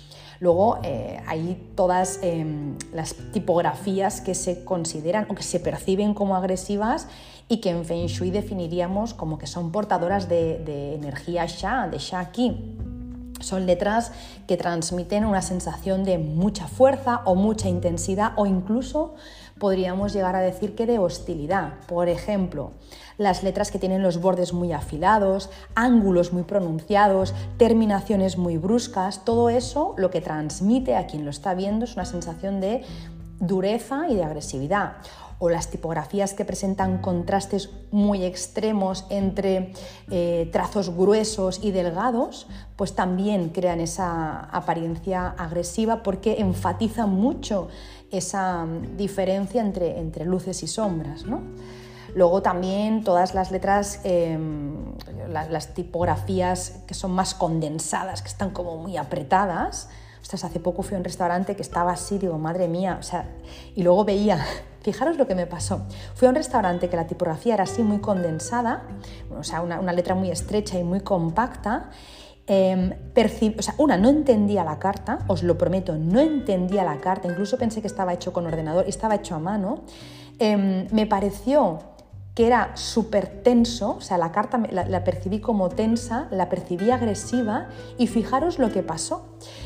Luego eh, hay todas eh, las tipografías que se consideran o que se perciben como agresivas y que en Feng Shui definiríamos como que son portadoras de, de energía Sha, de Sha Qi. Son letras que transmiten una sensación de mucha fuerza o mucha intensidad o incluso podríamos llegar a decir que de hostilidad. Por ejemplo, las letras que tienen los bordes muy afilados, ángulos muy pronunciados, terminaciones muy bruscas, todo eso lo que transmite a quien lo está viendo es una sensación de dureza y de agresividad. O las tipografías que presentan contrastes muy extremos entre eh, trazos gruesos y delgados, pues también crean esa apariencia agresiva porque enfatizan mucho esa diferencia entre, entre luces y sombras, ¿no? Luego también todas las letras, eh, las, las tipografías que son más condensadas, que están como muy apretadas. Ostras, hace poco fui a un restaurante que estaba así, digo, madre mía, o sea, y luego veía, fijaros lo que me pasó. Fui a un restaurante que la tipografía era así muy condensada, o sea, una, una letra muy estrecha y muy compacta. Eh, percib- o sea, una, no entendía la carta, os lo prometo, no entendía la carta, incluso pensé que estaba hecho con ordenador y estaba hecho a mano. Eh, me pareció que era súper tenso, o sea, la carta la, la percibí como tensa, la percibí agresiva y fijaros lo que pasó.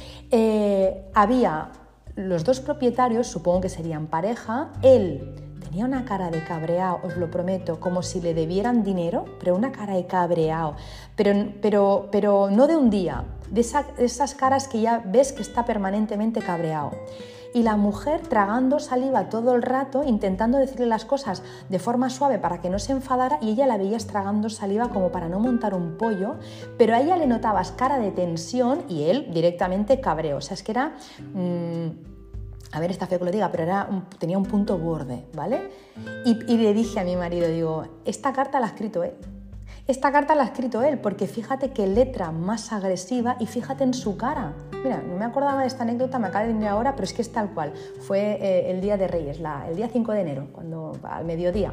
Eh, había los dos propietarios, supongo que serían pareja, él tenía una cara de cabreado, os lo prometo, como si le debieran dinero, pero una cara de cabreado, pero, pero, pero no de un día, de, esa, de esas caras que ya ves que está permanentemente cabreado. Y la mujer tragando saliva todo el rato, intentando decirle las cosas de forma suave para que no se enfadara, y ella la veías tragando saliva como para no montar un pollo, pero a ella le notabas cara de tensión y él directamente cabreo. O sea, es que era... Mmm, a ver, está feo que lo diga, pero era un, tenía un punto borde, ¿vale? Y, y le dije a mi marido, digo, esta carta la ha escrito él. Esta carta la ha escrito él, porque fíjate qué letra más agresiva y fíjate en su cara. Mira, no me acordaba de esta anécdota, me acaba de venir ahora, pero es que es tal cual. Fue eh, el día de Reyes, la, el día cinco de enero, cuando, al mediodía.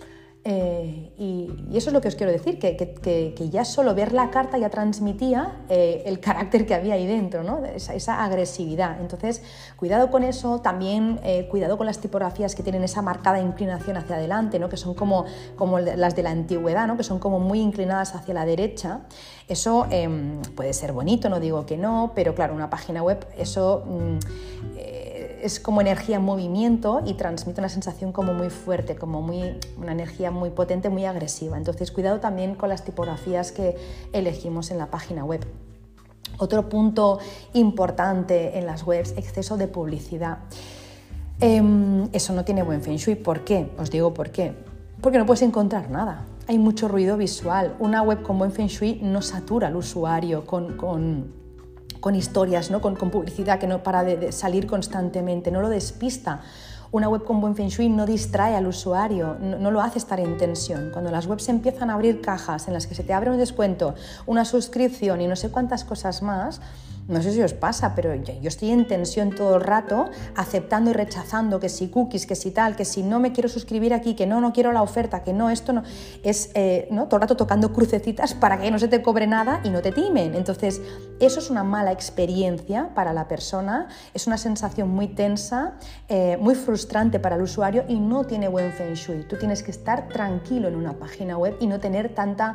Eh, y, y eso es lo que os quiero decir, que, que, que, que ya solo ver la carta ya transmitía eh, el carácter que había ahí dentro, ¿no? esa, esa agresividad. Entonces, cuidado con eso, también eh, cuidado con las tipografías que tienen esa marcada inclinación hacia adelante, ¿no? Que son como, como las de la antigüedad, ¿no? Que son como muy inclinadas hacia la derecha. Eso eh, puede ser bonito, no digo que no, pero claro, una página web, eso... Mm, eh, es como energía en movimiento y transmite una sensación como muy fuerte, como muy, una energía muy potente, muy agresiva. Entonces, cuidado también con las tipografías que elegimos en la página web. Otro punto importante en las webs, exceso de publicidad. Eh, eso no tiene buen Feng Shui. ¿Por qué? Os digo por qué. Porque no puedes encontrar nada. Hay mucho ruido visual. Una web con buen Feng Shui no satura al usuario con... con con historias, ¿no? con, con publicidad que no para de, de salir constantemente, no lo despista. Una web con buen Feng Shui no distrae al usuario, no, no lo hace estar en tensión. Cuando las webs empiezan a abrir cajas en las que se te abre un descuento, una suscripción y no sé cuántas cosas más, no sé si os pasa, pero yo, yo estoy en tensión todo el rato, aceptando y rechazando que si cookies, que si tal, que si no me quiero suscribir aquí, que no, no quiero la oferta, que no, esto no, es eh, ¿no? todo el rato tocando crucecitas para que no se te cobre nada y no te timen. Entonces, eso es una mala experiencia para la persona, es una sensación muy tensa, eh, muy frustrante para el usuario y no tiene buen Feng Shui. Tú tienes que estar tranquilo en una página web y no tener tanta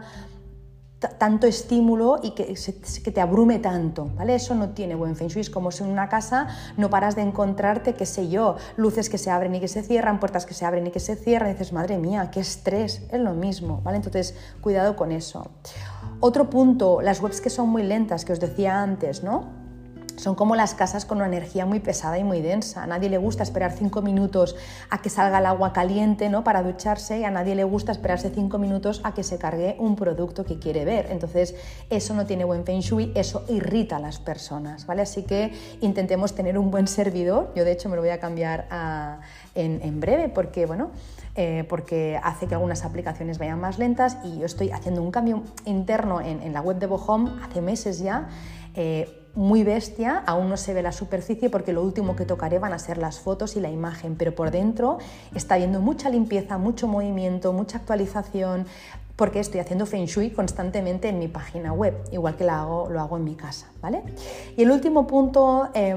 tanto estímulo y que, se, que te abrume tanto, ¿vale? Eso no tiene buen Feng Shui. Es como si en una casa no paras de encontrarte, qué sé yo, luces que se abren y que se cierran, puertas que se abren y que se cierran, y dices, madre mía, qué estrés, es lo mismo, ¿vale? Entonces, cuidado con eso. Otro punto, las webs que son muy lentas, que os decía antes, ¿no? Son como las casas con una energía muy pesada y muy densa. A nadie le gusta esperar cinco minutos a que salga el agua caliente, ¿no? Para ducharse, y a nadie le gusta esperarse cinco minutos a que se cargue un producto que quiere ver. Entonces, eso no tiene buen Feng Shui, eso irrita a las personas, ¿vale? Así que intentemos tener un buen servidor. Yo, de hecho, me lo voy a cambiar a, en, en breve porque, bueno, eh, porque hace que algunas aplicaciones vayan más lentas, y yo estoy haciendo un cambio interno en, en la web de Bohome hace meses ya, eh, muy bestia. Aún no se ve la superficie porque lo último que tocaré van a ser las fotos y la imagen, pero por dentro está habiendo mucha limpieza, mucho movimiento, mucha actualización, porque estoy haciendo Feng Shui constantemente en mi página web, igual que lo hago, lo hago en mi casa, ¿vale? Y el último punto eh,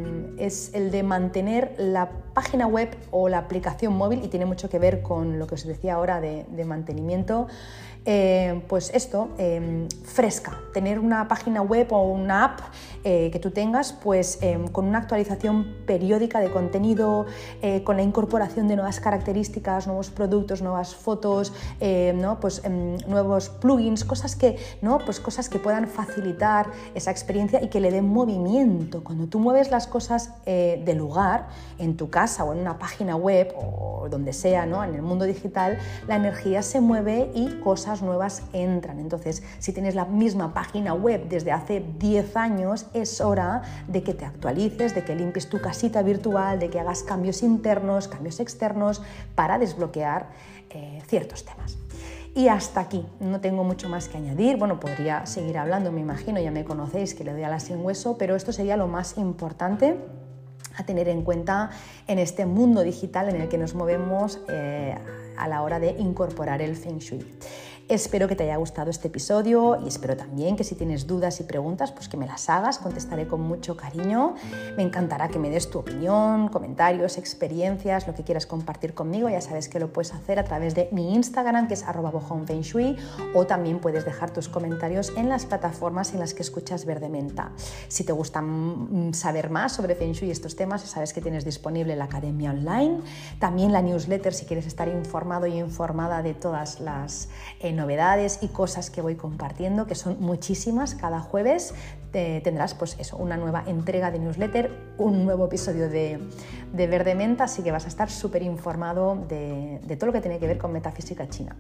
es el de mantener la página web o la aplicación móvil, y tiene mucho que ver con lo que os decía ahora de, de mantenimiento. Eh, pues esto, eh, fresca, tener una página web o una app eh, que tú tengas pues eh, con una actualización periódica de contenido, eh, con la incorporación de nuevas características, nuevos productos, nuevas fotos, eh, ¿no? pues, eh, nuevos plugins, cosas que, ¿no? pues cosas que puedan facilitar esa experiencia y que le den movimiento. Cuando tú mueves las cosas eh, de lugar, en tu casa o en una página web o donde sea, ¿no? En el mundo digital, la energía se mueve y cosas nuevas entran. Entonces, si tienes la misma página web desde hace diez años, es hora de que te actualices, de que limpies tu casita virtual, de que hagas cambios internos, cambios externos para desbloquear eh, ciertos temas. Y hasta aquí, no tengo mucho más que añadir. Bueno, podría seguir hablando, me imagino, ya me conocéis que le doy a la sin hueso, pero esto sería lo más importante a tener en cuenta en este mundo digital en el que nos movemos eh, a la hora de incorporar el Feng Shui. Espero que te haya gustado este episodio y espero también que si tienes dudas y preguntas, pues que me las hagas, contestaré con mucho cariño. Me encantará que me des tu opinión, comentarios, experiencias, lo que quieras compartir conmigo. Ya sabes que lo puedes hacer a través de mi Instagram, que es arroba bohomefengshui, o también puedes dejar tus comentarios en las plataformas en las que escuchas Verde Menta. Si te gusta saber más sobre Feng Shui y estos temas, sabes que tienes disponible la Academia Online, también la newsletter si quieres estar informado y informada de todas las eh, novedades y cosas que voy compartiendo, que son muchísimas. Cada jueves te, tendrás pues eso, una nueva entrega de newsletter, un nuevo episodio de, de Verde Menta, así que vas a estar súper informado de, de todo lo que tiene que ver con metafísica china.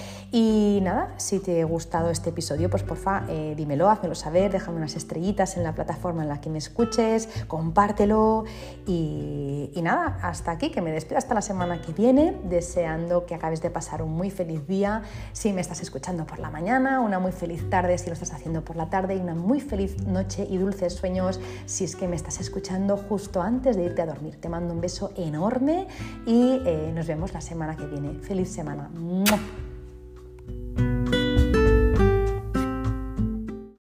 Y nada, si te ha gustado este episodio, pues porfa, eh, dímelo, házmelo saber, déjame unas estrellitas en la plataforma en la que me escuches, compártelo y, y nada, hasta aquí, que me despido hasta la semana que viene, deseando que acabes de pasar un muy feliz día si me estás escuchando por la mañana, una muy feliz tarde si lo estás haciendo por la tarde y una muy feliz noche y dulces sueños si es que me estás escuchando justo antes de irte a dormir. Te mando un beso enorme y eh, nos vemos la semana que viene. ¡Feliz semana! ¡Mua!